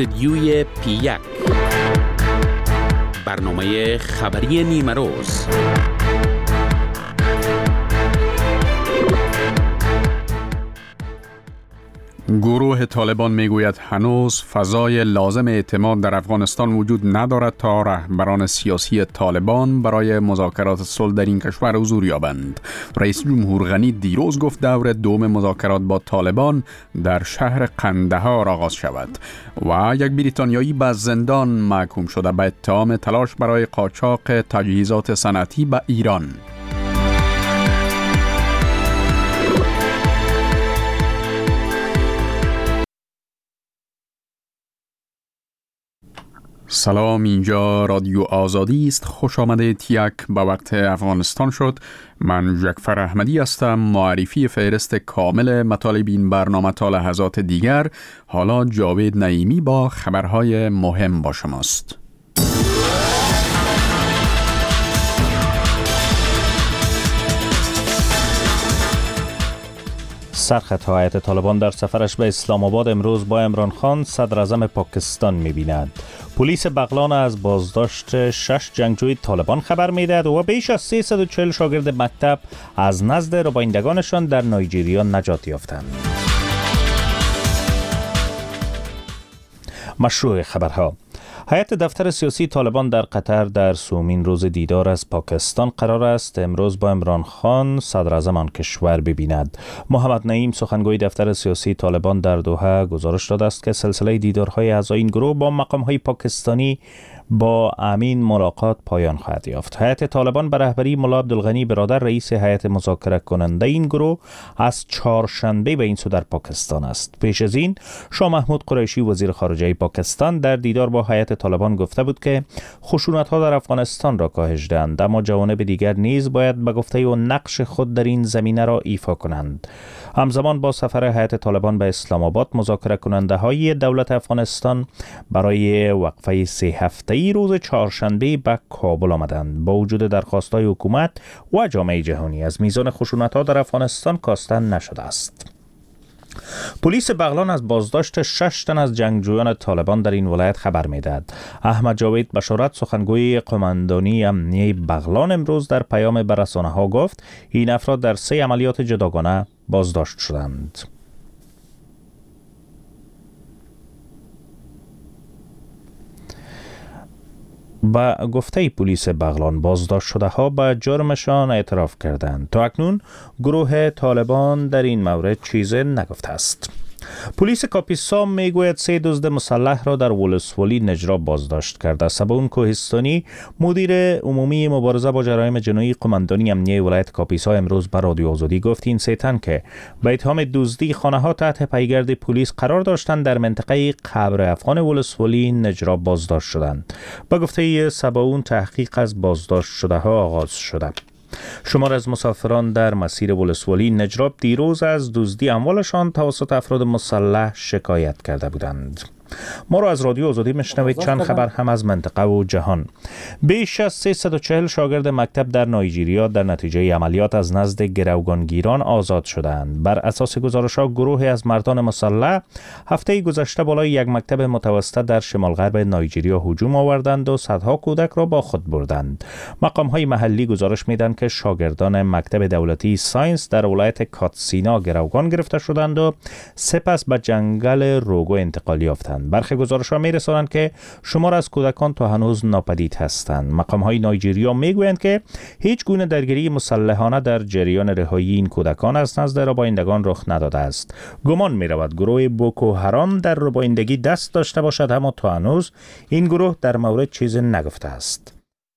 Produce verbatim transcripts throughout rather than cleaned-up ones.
استدیوی پی یک، برنامه خبری نیمه روز. گروه طالبان میگوید هنوز فضای لازم اعتماد در افغانستان وجود ندارد تا رهبران سیاسی طالبان برای مذاکرات صلح در این کشور حضور یابند. رئیس جمهور غنی دیروز گفت دور دوم مذاکرات با طالبان در شهر قندهار آغاز شود و یک بریتانیایی به زندان محکوم شده به اتهام تلاش برای قاچاق تجهیزات صنعتی به ایران. سلام، اینجا رادیو آزادی است. خوش آمده تیک به وقت افغانستان شد. من جعفر احمدی هستم. معرفی فهرست کامل مطالب این برنامه تا لحظات دیگر. حالا جاوید نعیمی با خبرهای مهم با شماست. سرخط هیئت طالبان در سفرش به اسلام آباد امروز با عمران خان صدر اعظم پاکستان می‌بیند. پلیس بغلان از بازداشت شش جنگجوی طالبان خبر می‌دهد و بیش از سیصد و چهل شاگرد مکتب از نزد ربایندگانشان در نایجریا نجات یافتند. مشروع خبرها: هیئت دفتر سیاسی طالبان در قطر در سومین روز دیدار از پاکستان قرار است امروز با عمران خان صدر اعظم آن کشور ببیند. محمد نعیم سخنگوی دفتر سیاسی طالبان در دوحه گزارش داده است که سلسله دیدارهای اعضای این گروه با مقام‌های پاکستانی با امین ملاقات پایان خواهد یافت. هیئت طالبان به رهبری ملا عبدالغنی برادر رئیس هیئت مذاکره کننده این گروه از چهارشنبه به این سو در پاکستان است. پیش از این شاه محمود قریشی وزیر خارجه پاکستان در دیدار با هیئت طالبان گفته بود که خشونت‌ها در افغانستان را کاهش دهند، اما جوانب دیگر نیز باید به گفته او نقش خود در این زمینه را ایفا کنند. همزمان با سفر هیئت طالبان به اسلام آباد، مذاکره کننده های دولت افغانستان برای وقفه سه هفته‌ای روز چهارشنبه به کابل آمدند. با وجود درخواست‌های حکومت و جامعه جهانی از میزان خشونت‌ها در افغانستان کاسته نشده است. پلیس بغلان از بازداشت شش تن از جنگجویان طالبان در این ولایت خبر می‌دهد. احمد جاوید بشارت سخنگوی قماندانی امنیه بغلان امروز در پیام به رسانه‌ها گفت این افراد در سه عملیات جداگانه بازداشت شدند. با گفته پلیس بغلان بازداشت شده ها به جرمشان اعتراف کردند. تا اکنون گروه طالبان در این مورد چیزی نگفته است. پلیس کاپیسا میگوید سه دزد مسلح را در ولسوالی نجراب بازداشت کرده. سباون کوهستانی مدیر عمومی مبارزه با جرایم جنایی قماندانی امنیه ولایت کاپیسا امروز به رادیو آزادی گفت این سه تن که به اتهام دزدی خانه ها تحت پیگرد پلیس قرار داشتند در منطقه قبر افغان ولسوالی نجراب بازداشت شدند. با گفته سباون تحقیق از بازداشت شده ها آغاز شده. شمار از مسافران در مسیر ولسوالی نجراب دیروز از دزدی اموالشان توسط افراد مسلح شکایت کرده بودند. ما را از رادیو آزادی میشنوید. چند خبر هم از منطقه و جهان. بیش از سیصد و چهل شاگرد مکتب در نایجریا در نتیجه عملیات از نزد گروگانگیران آزاد شدند. بر اساس گزارش‌ها گروهی از مردان مسلح هفته گذشته بالای یک مکتب متوسط در شمال غرب نایجریا هجوم آوردند و صدها کودک را با خود بردند. مقام‌های محلی گزارش میدن که شاگردان مکتب دولتی ساینس در ولایت کاتسینا گروگان گرفته شدند و سپس به جنگل روگو انتقال یافتند. برخی گزارش‌ها می‌رسانند که شمار از کودکان تا هنوز ناپدید هستند. مقام‌های نایجریا می‌گویند که هیچ گونه درگیری مسلحانه در جریان رهایی این کودکان از نزد ربایندگان رخ نداده است. گمان می‌رود گروه بوکو حرام در ربایندگی دست داشته باشد، اما تا هنوز این گروه در مورد چیزی نگفته است.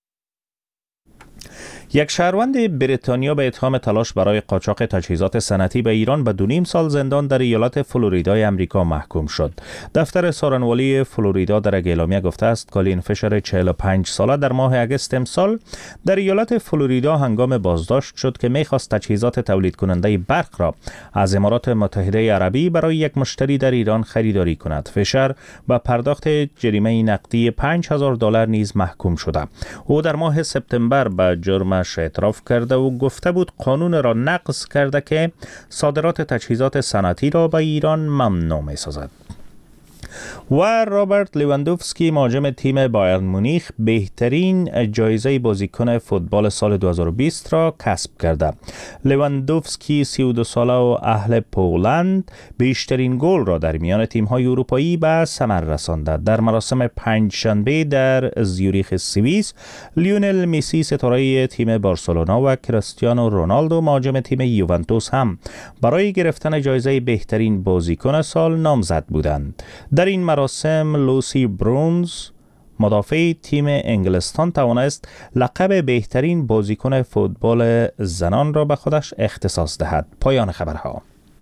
یک شهروند بریتانیا به اتهام تلاش برای قاچاق تجهیزات صنعتی به ایران به دو نیم سال زندان در ایالت فلوریدای امریکا محکوم شد. دفتر سارنوالی فلوریدا در اعلامیه گفته است کالین فشر چهل و پنج ساله در ماه اگست امسال در ایالت فلوریدا هنگام بازداشت شد که می‌خواست تجهیزات تولید کننده برق را از امارات متحده عربی برای یک مشتری در ایران خریداری کند. فشر با پرداخت جریمه نقدی پنج هزار دلار نیز محکوم شده. او در ماه سپتامبر به جرم اعتراف کرده و گفته بود قانون را نقض کرده که صادرات تجهیزات صنعتی را به ایران ممنوع می سازد. و رابرت لیواندوفسکی مهاجم تیم بایرن مونیخ بهترین جایزه بازیکن فوتبال سال دو هزار و بیست را کسب کرده. لیواندوفسکی سی و دو ساله و اهل پولند بیشترین گل را در میان تیم‌های اروپایی به ثمر رسانده. در مراسم پنجشنبه در زیوریخ سوئیس، لیونل مسی ستاره تیم بارسلونا و کریستیانو رونالدو مهاجم تیم یوونتوس هم برای گرفتن جایزه بهترین بازیکن سال نامزد بودند. در این مراسم لوسی برونز مدافع تیم انگلستان توانست لقب بهترین بازیکن فوتبال زنان را به خودش اختصاص دهد. پایان خبرها.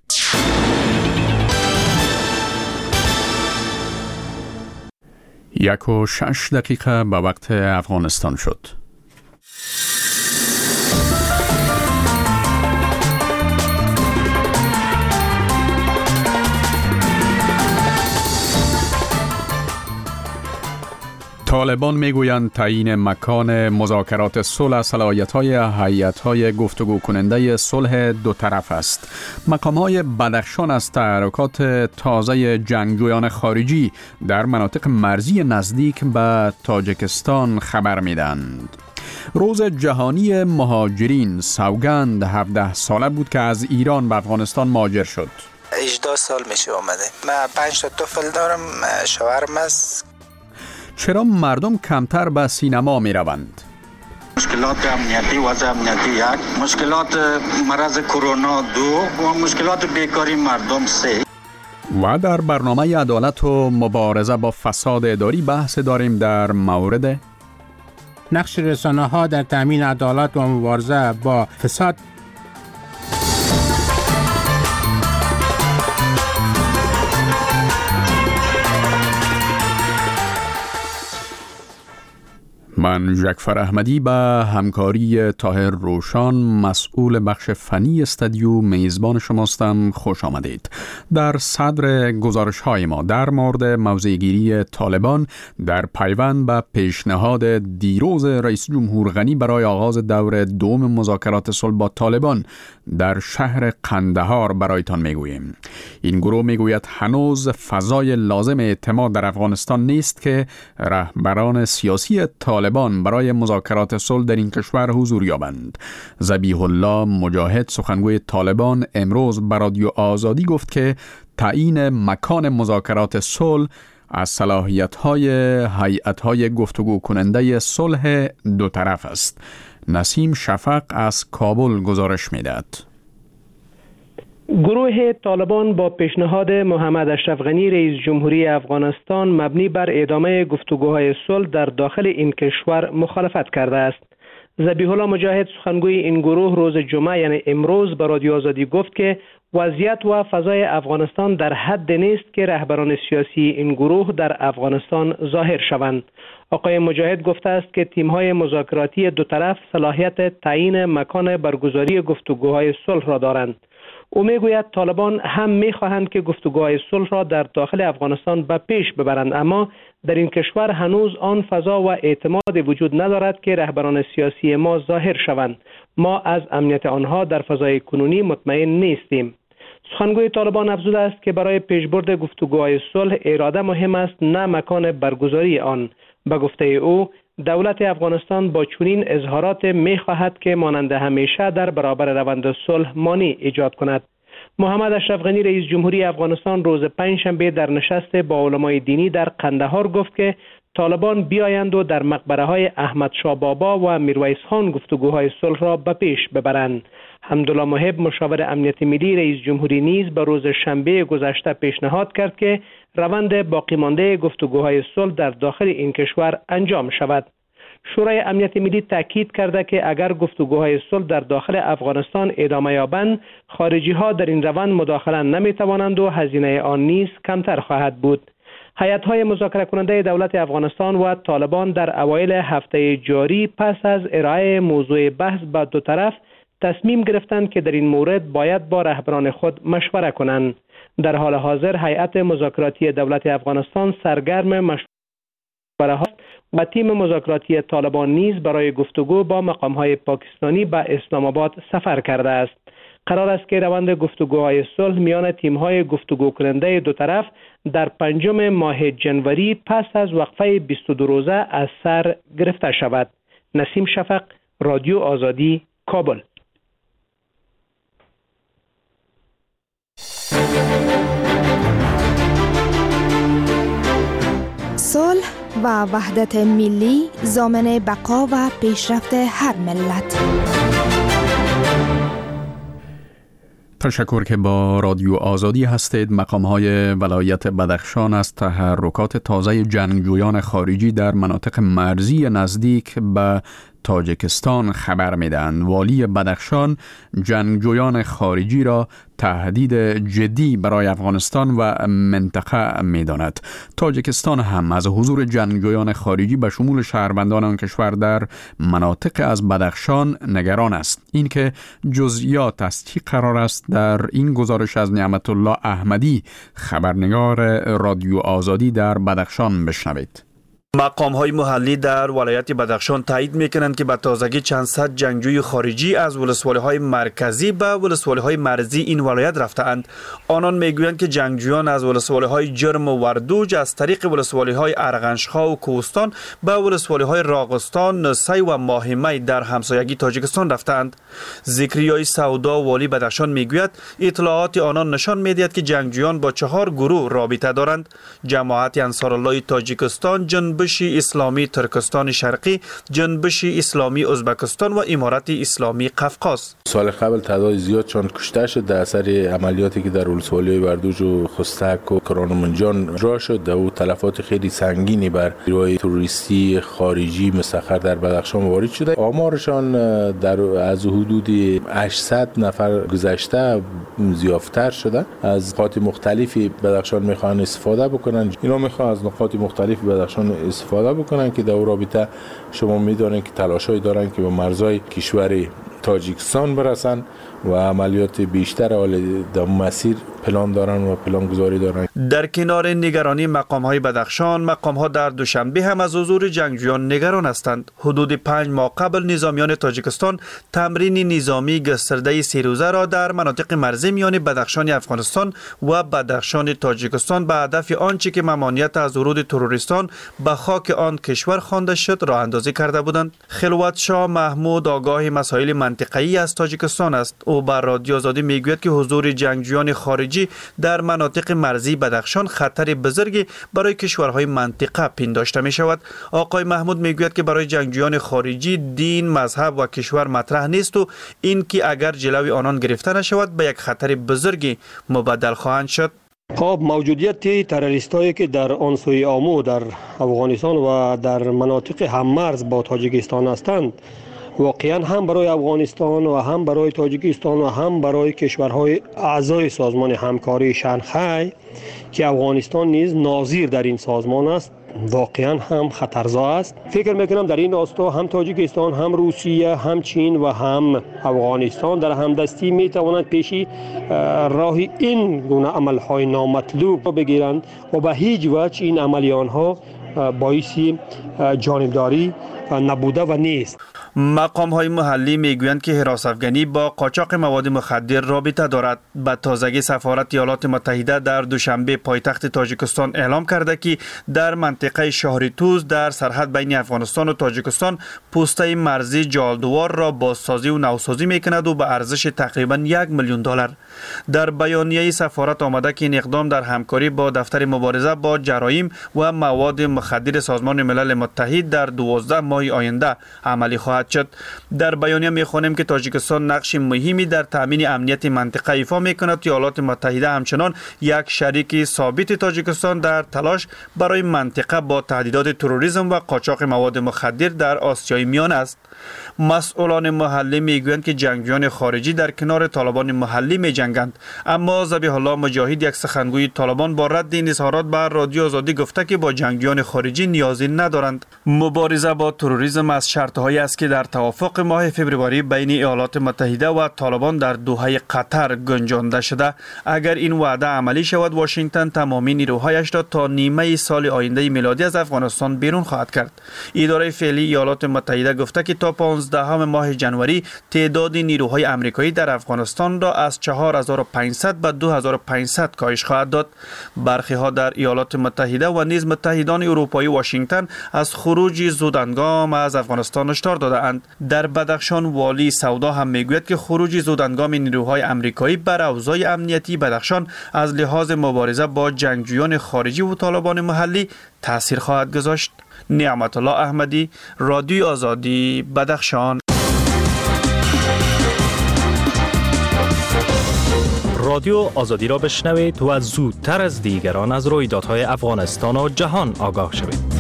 یک و شش دقیقه به وقت افغانستان شد. طالبان میگویند تعیین مکان مذاکرات صلح صلاحیت‌های هیئت‌های گفتگو کننده صلح دو طرف است. مقام‌های بدخشان از تحرکات تازه جنگجویان خارجی در مناطق مرزی نزدیک به تاجیکستان خبر میدهند. روز جهانی مهاجرین سوگند هفده ساله بود که از ایران به افغانستان مهاجر شد. هجده سال میشه اومده. من پنج تا طفل دارم، شوهرم است. چرا مردم کمتر به سینما می روند؟ مشکلات امنیتی، وضع امنیتی یک، مشکلات مرض کرونا دو و مشکلات بیکاری مردم سه. و در برنامه عدالت و مبارزه با فساد اداری بحث داریم در مورد نقش رسانه‌ها در تامین عدالت و مبارزه با فساد. من جعفر احمدی به همکاری طاهر روشان مسئول بخش فنی استودیو میزبان شماستم. خوش آمدید. در صدر گزارش های ما در مورد موضع‌گیری طالبان در پیوند به پیشنهاد دیروز رئیس جمهور غنی برای آغاز دور دوم مذاکرات صلح با طالبان در شهر قندهار برایتان میگوییم. این گروه میگوید هنوز فضای لازم اعتماد در افغانستان نیست که رهبران سیاسی طالبان برای مذاکرات صلح در این کشور حضور یابند. ذبیح الله مجاهد سخنگوی طالبان امروز به رادیو آزادی گفت که تعیین مکان مذاکرات صلح از صلاحیت‌های هیئت‌های گفتگو کننده صلح دو طرف است. نسیم شفق از کابل گزارش می‌دهد. گروه طالبان با پیشنهاد محمد اشرف غنی رئیس جمهوری افغانستان مبنی بر ادامه گفتگوهای صلح در داخل این کشور مخالفت کرده است. ذبیح الله مجاهد سخنگوی این گروه روز جمعه یعنی امروز به رادیو آزادی گفت که وضعیت و فضای افغانستان در حد نیست که رهبران سیاسی این گروه در افغانستان ظاهر شوند. آقای مجاهد گفته است که تیم‌های مذاکراتی دو طرف صلاحیت تعیین مکان برگزاری گفتگوهای صلح را دارند. او میگوید طالبان هم میخواهند که گفتگوهای صلح را در داخل افغانستان به پیش ببرند، اما در این کشور هنوز آن فضا و اعتماد وجود ندارد که رهبران سیاسی ما ظاهر شوند. ما از امنیت آنها در فضای کنونی مطمئن نیستیم. سخنگوی طالبان افزوده است که برای پیشبرد گفتگوهای صلح اراده مهم است، نه مکان برگزاری آن. به گفته او دولت افغانستان با چنین اظهارات می‌خواهد که مانند همیشه در برابر روند صلح مانع ایجاد کند. محمد اشرف غنی رئیس جمهوری افغانستان روز پنجشنبه در نشست با علمای دینی در قندهار گفت که طالبان بیایند و در مقبره‌های احمد شاه بابا و میرویس خان گفتگوهای صلح را به پیش ببرند. حمدالله محب مشاور امنیت ملی رئیس جمهوری نیز به روز شنبه گذشته پیشنهاد کرد که روند باقی مانده گفتگوهای صلح در داخل این کشور انجام شود. شورای امنیت ملی تاکید کرده که اگر گفتگوهای صلح در داخل افغانستان ادامه یابند، خارجی ها در این روند مداخله نمی توانند و هزینه آن نیز کمتر خواهد بود. هیئت‌های مذاکره کننده دولت افغانستان و طالبان در اوایل هفته جاری پس از ارائه موضوع بحث به دو طرف تصمیم گرفتند که در این مورد باید با رهبران خود مشوره کنند. در حال حاضر هیئت مذاکراتی دولت افغانستان سرگرم مشوره است و تیم مذاکراتی طالبان نیز برای گفتگو با مقام‌های پاکستانی به اسلام آباد سفر کرده است. قرار است که روند گفتگوهای صلح میان تیم‌های گفتگو کننده دو طرف در پنجم ماه جنوری پس از وقفه بیست و دو روزه از سر گرفته شود. نسیم شفق، رادیو آزادی، کابل. صلح و وحدت ملی ضامن بقا و پیشرفت هر ملت. تشکر که با رادیو آزادی هستید. مقام‌های ولایت بدخشان از تحرکات تازه جنگجویان خارجی در مناطق مرزی نزدیک به تاجیکستان خبر میدهند. والی بدخشان جنگجویان خارجی را تهدید جدی برای افغانستان و منطقه میداند. تاجیکستان هم از حضور جنگجویان خارجی به شمول شهروندان آن کشور در مناطق از بدخشان نگران است. این که جزئیات از چی قرار است در این گزارش از نعمت الله احمدی، خبرنگار رادیو آزادی در بدخشان، بشنوید. مقام‌های محلی در ولایت بدخشان تایید می‌کنند که به تازگی چند صد جنگجوی خارجی از ولسوالی‌های مرکزی به ولسوالی‌های مرزی این ولایت رفته‌اند. آنان می‌گویند که جنگجویان از ولسوالی‌های جرم و وردوج از طریق ولسوالی‌های ارغنشخا و کوهستان به ولسوالی‌های راغستان، نسی و ماهمی در همسایگی تاجیکستان رفته‌اند. ذکریای سودا والی بدخشان می‌گوید اطلاعات آنان نشان می‌دهد که جنگجویان با چهار گروه رابطه دارند: جماعت انصارالله تاجیکستان، جنبش اسلامی ترکستان شرقی، جنبش اسلامی ازبکستان و امارت اسلامی قفقاز. سال قبل تعداد زیاد چون کشته شد در اثر عملیاتی که در ولسوالی وردوج و خستک و کرانمنجان را شد و تلفات خیلی سنگینی بر نیروهای تروریستی خارجی مسخر در بدخشان وارد شده. آمارشان در از حدود هشتصد نفر گذشته زیادتر شده. از نقاط مختلفی بدخشان میخوان استفاده بکنن. اینا میخوان از نقاط مختلفی بدخشان استفاده بکنن که در رابطه شما میدونید که تلاشای دارن که به مرزهای کشور تاجیکستان برسن و عملیات بیشتر حال در مسیر پلان دارن و پلان گذاری دارن. در کنار نگرانی مقام‌های بدخشان، مقام‌ها در دوشنبه هم از حضور جنگجویان نگران هستند. حدود پنج ماه قبل نظامیان تاجیکستان تمرین نظامی گسترده سه روزه را در مناطق مرزی میان بدخشان افغانستان و بدخشان تاجیکستان به هدف آنچه که ممانعت از ورود تروریستان به خاک آن کشور خوانده شد راه اندازی کرده بودند. خلوت شاه محمود آگاه مسائل منطقه‌ای از تاجیکستان است. او بر رادیو آزادی میگوید که حضور جنگجویان خارجی در مناطق مرزی بدخشان خطر بزرگی برای کشورهای منطقه پنداشته می شود. آقای محمود میگوید که برای جنگجویان خارجی دین، مذهب و کشور مطرح نیست و این که اگر جلوی آنان گرفته نشود به یک خطر بزرگی مبدل خواهند شد. خب موجودیت تروریستایی که در آن سوی آمو در افغانستان و در مناطق هممرز با تاجیکستان هستند واقعا هم برای افغانستان و هم برای تاجیکستان و هم برای کشورهای اعضای سازمان همکاری شانگهای که افغانستان نیز ناظر در این سازمان است واقعا هم خطرزا است. فکر میکنم در این راستا هم تاجیکستان، هم روسیه، هم چین و هم افغانستان در همدستی میتوانند پیشی راه این گونه عملهای نامطلوب بگیرند و به هیچ وجه این عملیان ها باعث جانبداری نبوده و نیست. مقام های محلی میگویند که حراس افغانی با قاچاق مواد مخدر رابطه دارد. به تازگی سفارت ایالات متحده در دوشنبه پایتخت تاجیکستان اعلام کرده که در منطقه شهرتوز در سرحد بین افغانستان و تاجیکستان پوسته مرزی جالدوار را بازسازی و نوسازی میکند و به ارزش تقریبا یک میلیون دلار. در بیانیه سفارت آمده که این اقدام در همکاری با دفتر مبارزه با جرایم و مواد مخدر سازمان ملل متحد در دوازده ماه آینده عملی خواهد شد. در بیانیه می‌خوانیم که تاجیکستان نقش مهمی در تامین امنیت منطقه ایفا می‌کند. ایالات متحده همچنان یک شریک ثابت تاجیکستان در تلاش برای منطقه با تهدیدات تروریسم و قاچاق مواد مخدر در آسیای میانه است. مسئولان محلی میگویند که جنگجویان خارجی در کنار طالبان محلی می‌جنگند، اما ذبیح الله مجاهد یک سخنگوی طالبان با رد این اظهارات بر رادیو آزادی گفته که با جنگجویان خارجی نیازی ندارند. مبارزه با تروریسم از شرط‌هایی است که در توافق ماه فوریه بین ایالات متحده و طالبان در دوحه قطر گنجانده شده. اگر این وعده عملی شود، واشنگتن تمامی نیروهایش را تا نیمه سال آینده میلادی از افغانستان بیرون خواهد کرد. اداره فعلی ایالات متحده گفته که تا پانزدهم ماه جنوری تعداد نیروهای آمریکایی در افغانستان را از چهار هزار و پانصد به دو هزار و پانصد کاهش خواهد داد. برخی ها در ایالات متحده و نیز متحدان اروپایی واشنگتن از خروج زودهنگام از افغانستان هشدار داده‌اند. در بدخشان والی سودا هم میگوید که خروج زودهنگام نیروهای آمریکایی بر اوضاع امنیتی بدخشان از لحاظ مبارزه با جنگجویان خارجی و طالبان محلی تاثیر خواهد گذاشت. نعمت الله احمدی، رادیو آزادی، بدخشان. رادیو آزادی را بشنوید و زودتر از دیگران از رویدادهای افغانستان و جهان آگاه شوید.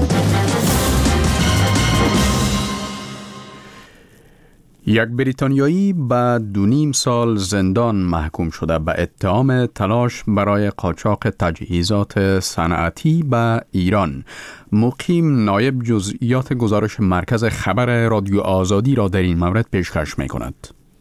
یک بریتانیایی به دو نیم سال زندان محکوم شده به اتهام تلاش برای قاچاق تجهیزات صنعتی به ایران. مقیم نایب جزئیات گزارش مرکز خبر رادیو آزادی را در این مورد پیشکش می کند.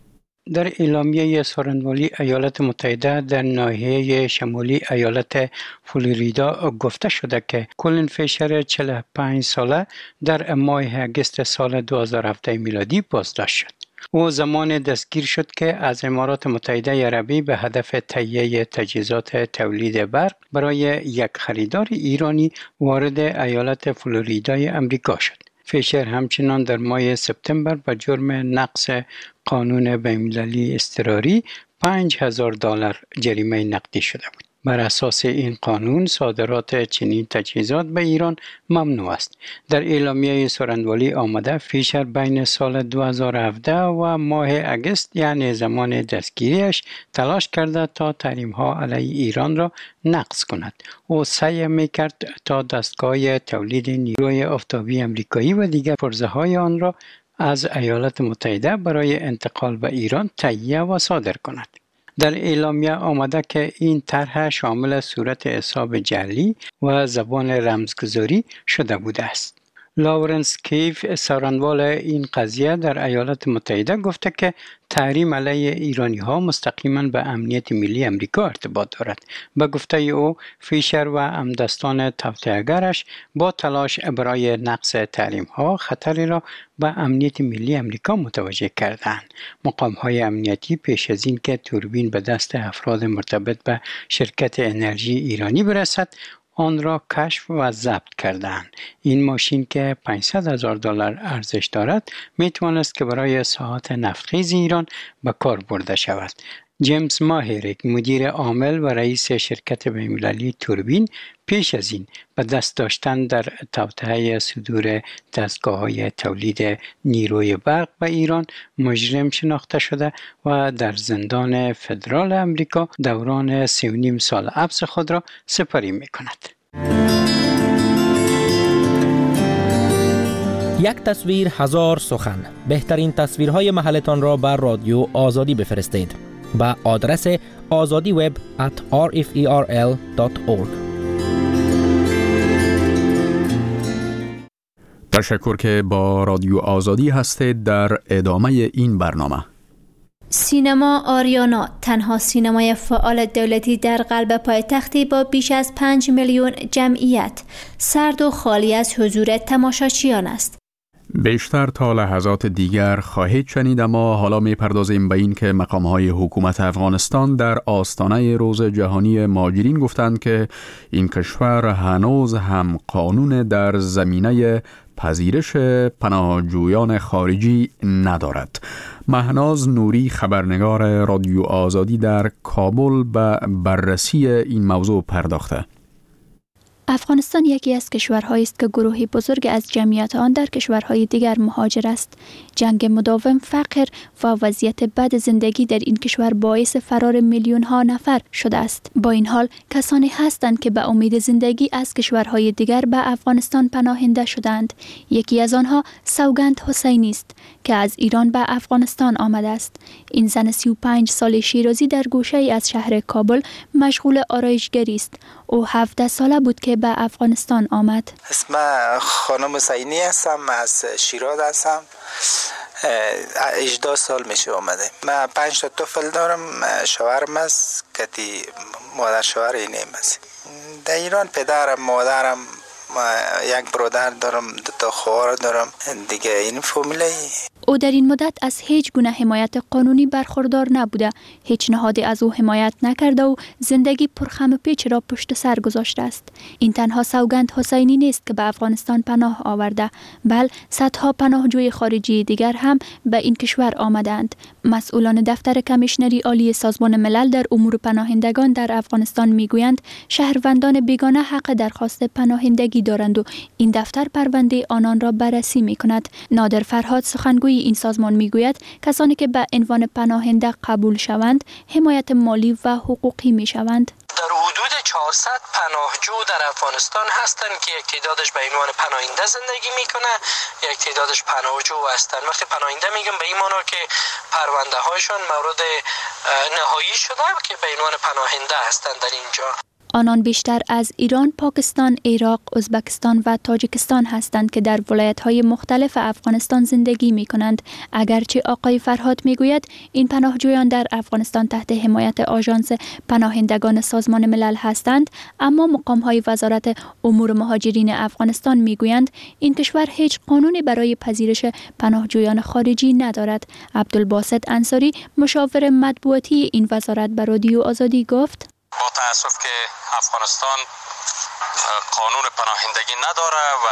در اعلامیه سارنوالی ایالات متحده در ناحیه شمالی ایالت فلوریدا گفته شده که کولین فیشر چهل و پنج ساله در ماه اگست سال دو هزار و هفده میلادی بازداشت شد. او زمان دستگیر شد که از امارات متحده عربی به هدف تهیه تجهیزات تولید برق برای یک خریدار ایرانی وارد ایالت فلوریدای امریکا شد. فیشر همچنان در ماه سپتامبر به جرم نقض قانون بین‌المللی اضطراری پنج هزار دلار جریمه نقدی شده بود. بر اساس این قانون صادرات چنین تجهیزات به ایران ممنوع است. در اعلامیه سارنوالی آمده فیشر بین سال دو هزار و هفده و ماه اگست یعنی زمان دستگیریش تلاش کرده تا تحریم‌ها علیه ایران را نقض کند. او سعی می‌کرد تا دستگاه تولید نیروی آفتابی آمریکایی و دیگر پرزه‌های آن را از ایالات متحده برای انتقال به ایران تهیه و صادر کند. در اعلامیه آمده که این طرح شامل صورت حساب جعلی و زبان رمزگذاری شده بوده است. لاورنس کیف سارنوال این قضیه در ایالات متحده گفته که تحریم علیه ایرانی ها مستقیما به امنیت ملی امریکا ارتباط دارد. به گفته او فیشر و همدستان توطئه‌گرش با تلاش برای نقض تحریم ها خطری را به امنیت ملی امریکا متوجه کردند. مقام های امنیتی پیش از این که توربین به دست افراد مرتبط به شرکت انرژی ایرانی برسد آن را کشف و ضبط کردند. این ماشین که پانصد هزار دلار ارزش دارد می توانست که برای ساعات نفتخیز ایران به کار برده شود. جیمز ماهریک مدیر عامل و رئیس شرکت بین‌المللی توربین پیش از این به دست داشتن در توطئه صدور دستگاه‌های تولید نیروی برق به ایران مجرم شناخته شده و در زندان فدرال امریکا دوران سی و نیم سال حبس خود را سپری می‌کند. یک تصویر هزار سخن. بهترین تصویرهای محلتان را بر رادیو آزادی بفرستید با آدرس آزادی وب ات آر اف ای آر ال دات اورگ. تشکر که با رادیو آزادی هستید. در ادامه این برنامه سینما آریانا، تنها سینمای فعال دولتی در قلب پایتختی با بیش از پنج میلیون جمعیت، سرد و خالی از حضور تماشاچیان است. بیشتر تا لحظات دیگر خواهید شنید، اما حالا می‌پردازیم به این که مقام‌های حکومت افغانستان در آستانه روز جهانی مهاجرین گفتند که این کشور هنوز هم قانون در زمینه پذیرش پناهجویان خارجی ندارد. مهناز نوری، خبرنگار رادیو آزادی در کابل، به بررسی این موضوع پرداخته. افغانستان یکی از کشورهایی است که گروهی بزرگ از جمعیت آن در کشورهای دیگر مهاجر است. جنگ مداوم، فقر و وضعیت بد زندگی در این کشور باعث فرار میلیون ها نفر شده است. با این حال کسانی هستند که به امید زندگی از کشورهای دیگر به افغانستان پناهنده شدند. یکی از آنها سوگند حسینی است که از ایران به افغانستان آمده است. این زن سی و پنج سال شیرازی در گوشه ای از شهر کابل مشغول آرایشگری است. او هفده ساله بود که به افغانستان آمد. اسم خانم حسینی هستم، از شیراز هستم. هجده سال میشه اومده. من پنج تا طفل دارم، شوهرم است که مادر شوهر اینم است. در ایران پدرم، مادرم، یک برادر دارم، دو تا خواهر دارم دیگه. این فامیلی. او در این مدت از هیچ گونه حمایت قانونی برخوردار نبوده، هیچ نهادی از او حمایت نکرده و زندگی پرخم و پیچ را پشت سر گذاشته است. این تنها سوگند حسینی نیست که به افغانستان پناه آورده، بل صدها پناهجوی خارجی دیگر هم به این کشور آمدند. مسئولان دفتر کمیشنری عالی سازمان ملل در امور پناهندگان در افغانستان میگویند شهروندان بیگانه حق درخواست پناهندگی دارند و این دفتر پرونده آنان را بررسی میکند. نادر فرهاد سخنگوی این سازمان میگوید کسانی که به عنوان پناهنده قبول شوند حمایت مالی و حقوقی میشوند. در حدود چهارصد پناهجو در افغانستان هستند که یک تعدادش به عنوان پناهنده زندگی میکنه، یک تعدادش پناهجو هستند. وقتی پناهنده میگم به این معنی که پرونده هایشان مورد نهایی شده که به عنوان پناهنده هستند در اینجا. آنان بیشتر از ایران، پاکستان، عراق، ازبکستان و تاجیکستان هستند که در ولایت‌های مختلف افغانستان زندگی می‌کنند. اگرچه آقای فرهاد می‌گوید این پناهجویان در افغانستان تحت حمایت آژانس پناهندگان سازمان ملل هستند، اما مقام‌های وزارت امور مهاجرین افغانستان می‌گویند این کشور هیچ قانونی برای پذیرش پناهجویان خارجی ندارد. عبدالباسط انصاری، مشاور مطبوعاتی این وزارت، به رادیو آزادی گفت: با تأسف که افغانستان قانون پناهندگی نداره و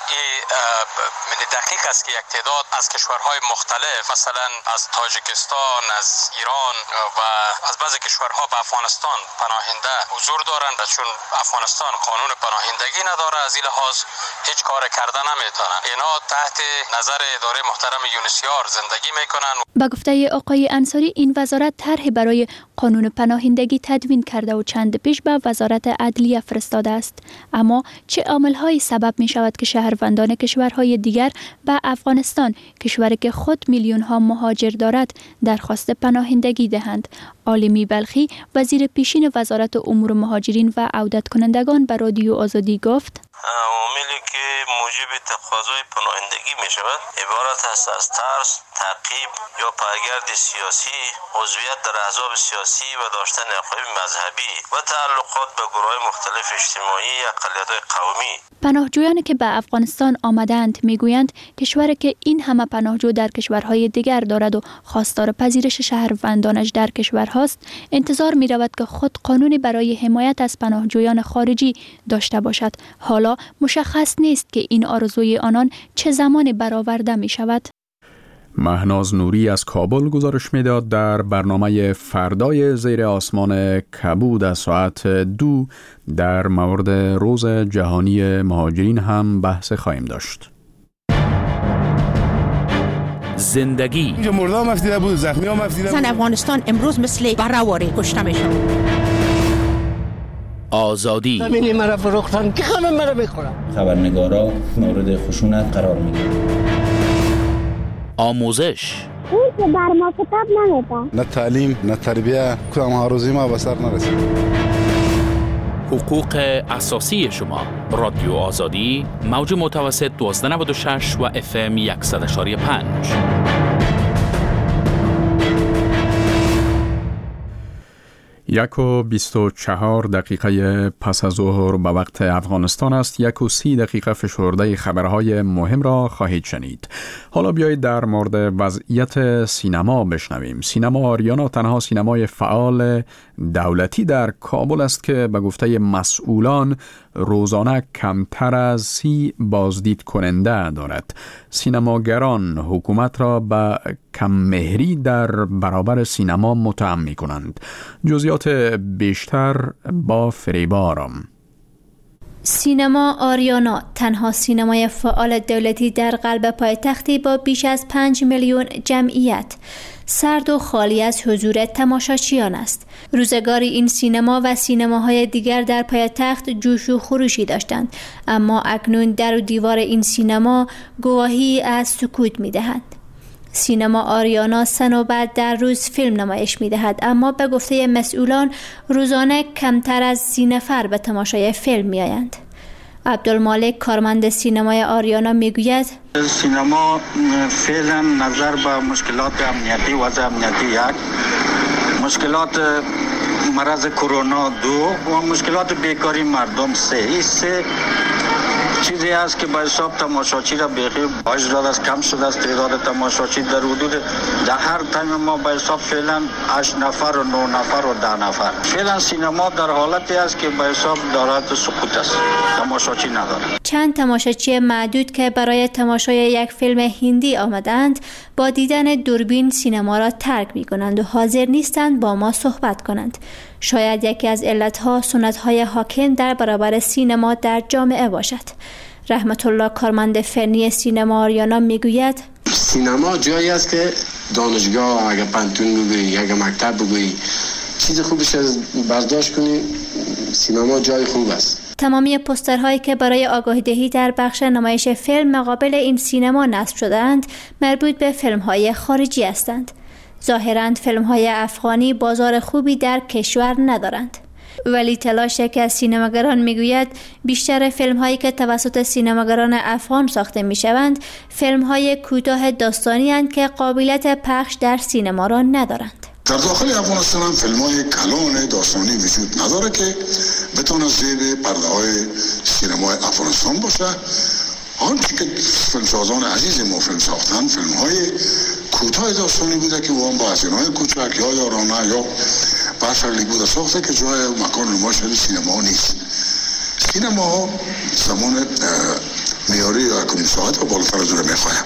این دقیق است که یک تعداد از کشورهای مختلف مثلا از تاجیکستان، از ایران و از بعضی کشورها به افغانستان پناهنده حضور دارند، چون افغانستان قانون پناهندگی نداره از این لحاظ هیچ کار کرده نمیتونن. اینا تحت نظر اداره محترم یونسیار زندگی میکنن. با گفته آقای انصاری این وزارت طرحی برای قانون پناهندگی تدوین کرده و چند پیش به وزارت عدلیه فرستاده است. اما چه عامل‌هایی سبب می شود که شهروندان کشورهای دیگر به افغانستان، کشوری که خود میلیون‌ها مهاجر دارد، درخواست پناهندگی دهند؟ عالمی بلخی، وزیر پیشین وزارت امور مهاجرین و عودت کنندگان، به رادیو آزادی گفت: عاملی که موجب تقاضای پناهندگی می شود عبارت است از ترس، تعقیب یا پایگرد سیاسی، عضویت در احزاب سیاسی و داشتن عقاید مذهبی و تعلقات به گروه‌های مختلف اجتماعی یا اقلیت‌های قومی. پناهجویانی که به افغانستان آمدند میگویند کشوری که این همه پناهجو در کشورهای دیگر دارد و خواستار پذیرش شهروندانش در کشورهاست، انتظار می رود که خود قانونی برای حمایت از پناهجویان خارجی داشته باشد. حالا مشخص نیست که این آرزوی آنان چه زمانی برآورده می شود. مهناز نوری از کابل گزارش میداد در برنامه فردای زیر آسمان کبود از ساعت دو در مورد روز جهانی مهاجرین هم بحث خواهیم داشت. زندگی اینجا مرده هم افتیده بود، زخمی هم افتیده بود. زن افغانستان امروز مثل برآوری کشته میشن. آزادی زمینی مرا فروختن که همه مرا میخورن. خبرنگارا مورد خشونت قرار میگیرن. آموزش اون که بر ما کتاب نمیدن، نه تعلیم نه تربیه، کدام آرزوی ما به سر نرسید. حقوق اساسی شما. رادیو آزادی، موج متوسط دوازده نود و شش و اف ام صد و یک و پنج. یک و بیست و چهار دقیقه پس از ظهر به وقت افغانستان است. یک و سی دقیقه فشرده خبرهای مهم را خواهید شنید. حالا بیایید در مورد وضعیت سینما بشنویم. سینما آریانا تنها سینمای فعال دولتی در کابل است که به گفته مسئولان روزانه کمتر از سی بازدید کننده دارد. سینماگران حکومت را به کم‌مهری در برابر سینما متهم می کنند. جزئیات بیشتر با فریبا آرام. سینما آریانا تنها سینمای فعال دولتی در قلب پایتختی با بیش از پنج میلیون جمعیت سرد و خالی از حضور تماشاچیان است. روزگاری این سینما و سینماهای دیگر در پایتخت جوش و خروشی داشتند، اما اکنون در و دیوار این سینما گواهی از سکوت می‌دهند. سینما آریانا سه نوبت در روز فیلم نمایش می‌دهد، اما به گفته مسئولان روزانه کمتر از سی نفر به تماشای فیلم می‌آیند. عبدالمالک کارمند سینمای آریانا میگوید سینما فعلا نظر به مشکلات امنیتی وضع امنیتی یک، مشکلات مرض کرونا دو و مشکلات بیکاری مردم سه، این سه چیزی است که به حساب تماشاچی را بیخی باعث داده است کم شده است. تعداد تماشاچی در حدود در هر تایم ما به حساب فعلا هشت نفر و نه نفر و ده نفر. فعلا سینما در حالتی است که به حساب دارد سقوط است، تماشاچی نداره. چند تماشاچی معدود که برای تماشای یک فیلم هندی آمدند با دیدن دوربین سینما را ترک می کنند و حاضر نیستند با ما صحبت کنند. شاید یکی از علتها سنت‌های حاکم در برابر سینما در جامعه باشد. رحمت الله کارمند فنی سینما آریانا میگوید سینما جایی است که دانشگاه اگه پانتون بگویی اگه مکتب بگویی چیز خوبش از برداشت کنی، سینما جای خوب است. تمامی پوسترهایی که برای آگاهی دهی در بخش نمایش فیلم مقابل این سینما نصب شده‌اند مربوط به فیلم‌های خارجی هستند. ظاهراً فیلم‌های افغانی بازار خوبی در کشور ندارند. ولی تلاش که از سینماگران میگوید بیشتر فیلم‌هایی که توسط سینماگران افغان ساخته میشوند فیلم‌های کوتاه داستانی اند که قابلیت پخش در سینما را ندارند. در داخل افغانستان هم فیلم‌های کلان داستانی وجود نداره که بتونه زیر پرده‌های سینمای افغانستان باشه. آنچه که فیلمسازان عزیز ما فیلم ساختن فیلم‌های کوتاه داستانی بوده که وام با هزینه‌های کوچک یا یارانه یا باشرلی بوده ساخته که جای مکان نمایش سینما نیست. سینما زمان میاری یا کنیم ساعت و بالاتر از اون میخوایم.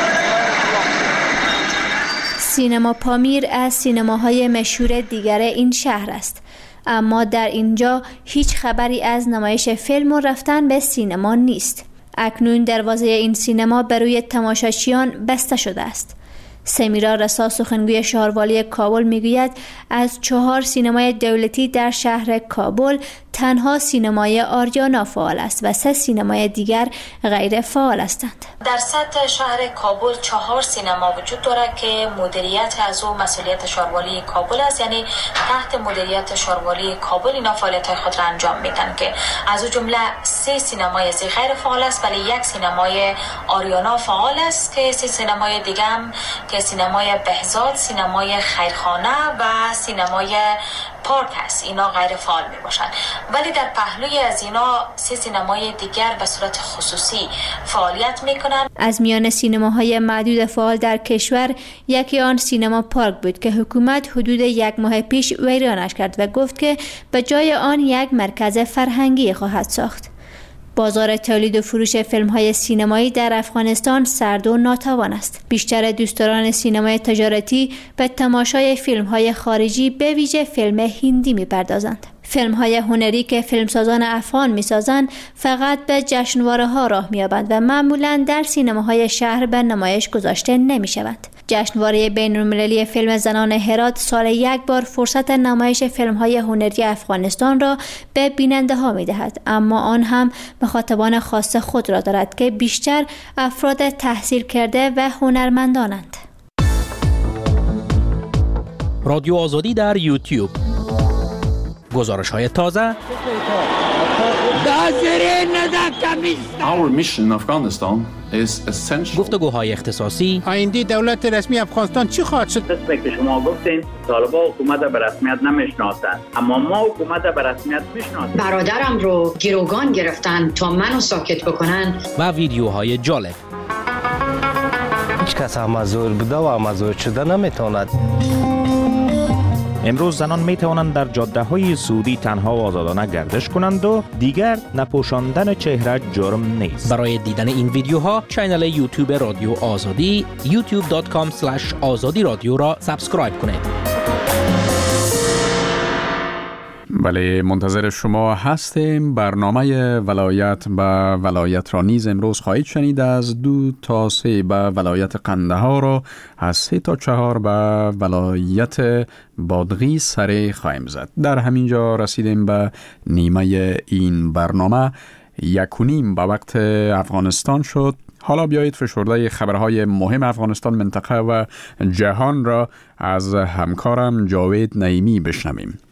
سینما پامیر از سینماهای مشهور دیگر این شهر است، اما در اینجا هیچ خبری از نمایش فیلم و رفتن به سینما نیست. اکنون دروازه این سینما بر روی تماشاچیان بسته شده است. سمیرا رسا سخنگوی شهروالی کابل میگوید از چهار سینمای دولتی در شهر کابل تنها سینمای آریانا فعال است و سه سینمای دیگر غیر فعال هستند. در سطح شهر کابل چهار سینما وجود دارد که مدیریت از او مسئولیت شهروالی کابل است، یعنی تحت مدیریت شهروالی کابل اینا فعالیت خود را انجام میدن که از او جمله سه سینمای از غیر فعال است ولی یک سینمای آریانا فعال است که سه سینمای دیگه هم که سینمای بهزاد، سینمای خیرخانه و سینمای پارک هست، اینا غیر فعال می باشند. ولی در پهلوی از اینا سه سینمای دیگر به صورت خصوصی فعالیت می کنند. از میان سینماهای معدود فعال در کشور یکی آن سینما پارک بود که حکومت حدود یک ماه پیش ویرانش کرد و گفت که به جای آن یک مرکز فرهنگی خواهد ساخت. بازار تولید و فروش فیلم‌های سینمایی در افغانستان سرد و ناتوان است. بیشتر دوستداران سینمای تجارتی به تماشای فیلم‌های خارجی به ویژه فیلم هندی می‌پردازند. فیلم‌های هنری که فیلمسازان افغان می‌سازند فقط به جشنواره‌ها راه می‌یابند و معمولاً در سینماهای شهر به نمایش گذاشته نمی‌شوند. جشنواره بین‌المللی فیلم زنان هرات سال یک بار فرصت نمایش فیلم‌های هنری افغانستان را به بیننده‌ها می‌دهد، اما آن هم مخاطبان خاص خود را دارد که بیشتر افراد تحصیل کرده و هنرمندانند. رادیو آزادی در یوتیوب. گزارش‌های تازه. Our mission in Afghanistan is essential. گفتگوهای اختصاصی. آینده دولت رسمی افغانستان چی خواهد شد؟ مثل که شما گفتین طالبان حکومت به رسمیت نمیشناسند، اما ما حکومت به رسمیت میشناسیم. برادرم رو گروگان گرفتن تا منو ساکت بکنن. و ویدیوهای جالب. هیچ کس مزور بوده و مزور شده نمیتواند. امروز زنان می توانند در جاده های سعودی تنها و آزادانه گردش کنند و دیگر نپوشاندن چهره جرم نیست. برای دیدن این ویدیوها کانال یوتیوب رادیو آزادی یوتیوب دات کام اسلش آزادی رادیو را سابسکرایب کنید. بله، منتظر شما هستیم. برنامه ولایت به ولایت را نیز امروز خواهید شنید. از دو تا سه به ولایت قندهار را، از سه تا چهار به ولایت بادغیس سری خواهیم زد. در همینجا رسیدیم به نیمه این برنامه. یک و نیم به وقت افغانستان شد. حالا بیایید فشرده خبرهای مهم افغانستان، منطقه و جهان را از همکارم جاوید نعیمی بشنویم.